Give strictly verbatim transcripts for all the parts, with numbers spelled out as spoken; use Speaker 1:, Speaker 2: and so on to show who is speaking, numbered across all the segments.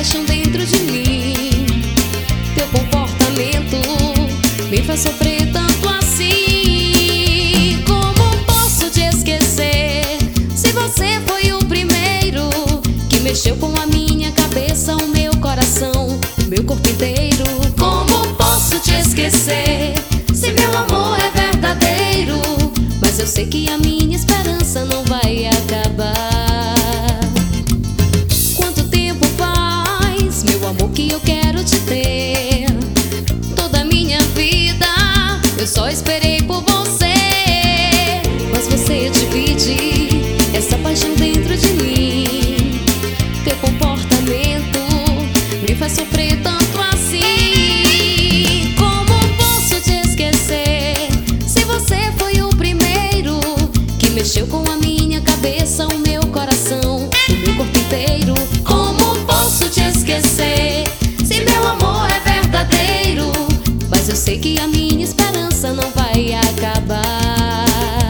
Speaker 1: paixão dentro de mim. Teu comportamento me faz sofrer tanto assim. Como posso te esquecer se você foi o primeiro que mexeu com a minha cabeça, o meu coração, o meu corpo inteiro? Como posso te esquecer se meu amor é verdadeiro? Mas eu sei que a minha esperança não vai acabar. Quanto tempo faz, meu amor, que eu quero te ter? Toda a minha vida eu só esperei por você. Mas você divide essa paixão dentro de mim. Teu comportamento me faz sofrer tanto assim. Como posso te esquecer se você foi o primeiro que mexeu com a minha cabeça, o meu coração, o meu corpo inteiro? Como posso te esquecer se meu amor é verdadeiro? Mas eu sei que a minha esperança não vai acabar.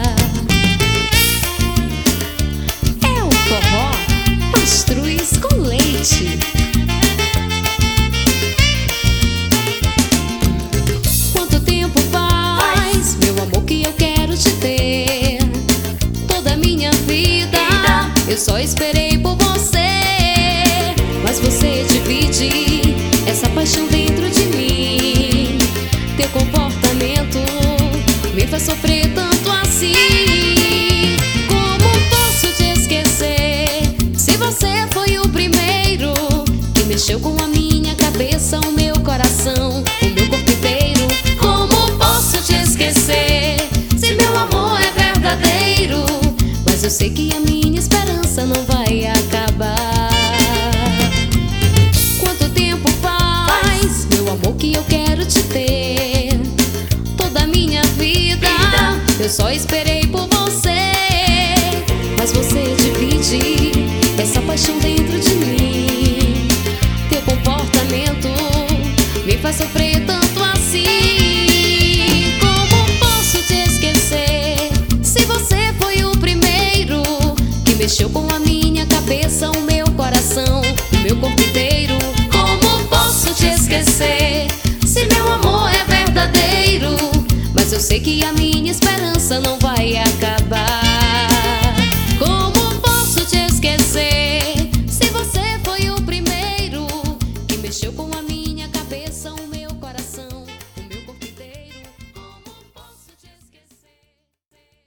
Speaker 1: É o forró Mastruz com leite. Quanto tempo faz, meu amor, que eu quero te ter? Toda a minha vida eu só esperei por você. Mas você divide essa paixão dentro de mim. Teu comportamento me faz sofrer tanto assim. Como posso te esquecer se você foi o primeiro que mexeu com a minha cabeça, o meu coração, o meu corpo inteiro? Como posso te esquecer se meu amor é verdadeiro? Mas eu sei que a minha esperança não vai acabar. Quanto tempo faz, meu amor, que eu quero te ter? Toda a minha vida eu só esperei por você. Mas você divide essa paixão dentro de mim. Teu comportamento me faz sofrer tanto assim. Como posso te esquecer se você foi o primeiro que mexeu com a minha cabeça, o meu coração, o meu corpo inteiro? Como posso te esquecer se meu amor é verdadeiro? Mas eu sei que a minha esperança não vai acabar.